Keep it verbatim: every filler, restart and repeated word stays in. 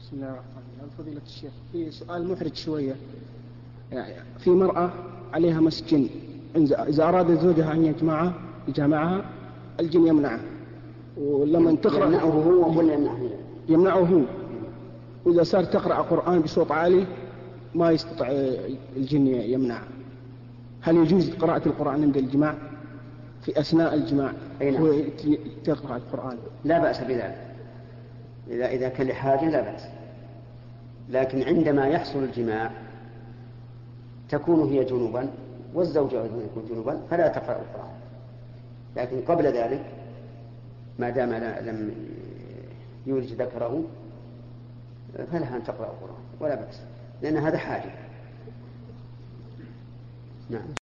بسم الله الرحمن الرحيم. فضيلة الشيخ، في سؤال محرج شوية. يعني في مرأة عليها مس جن، إذا أراد زوجها أن يجمعها يجامعها الجن يمنعه، ولما تقرأ يمنعه هو ولا يمنعه هي؟ يمنعه هو. وإذا صار تقرأ قرآن بصوت عالي ما يستطيع الجن يمنعه. هل يجوز قراءة القرآن عند الجماع في أثناء الجماع؟ نعم. هو تقرأ القرآن لا بأس بذلك، إذا إذا كان لحاجة لا بأس. لكن عندما يحصل الجماع تكون هي جنوبا والزوج أيضا يكون جنوبا فلا تقرأ القرآن. لكن قبل ذلك ما دام لم يولج ذكره فلها أن تقرأ القرآن ولا بأس، لأن هذا حاجة. نعم.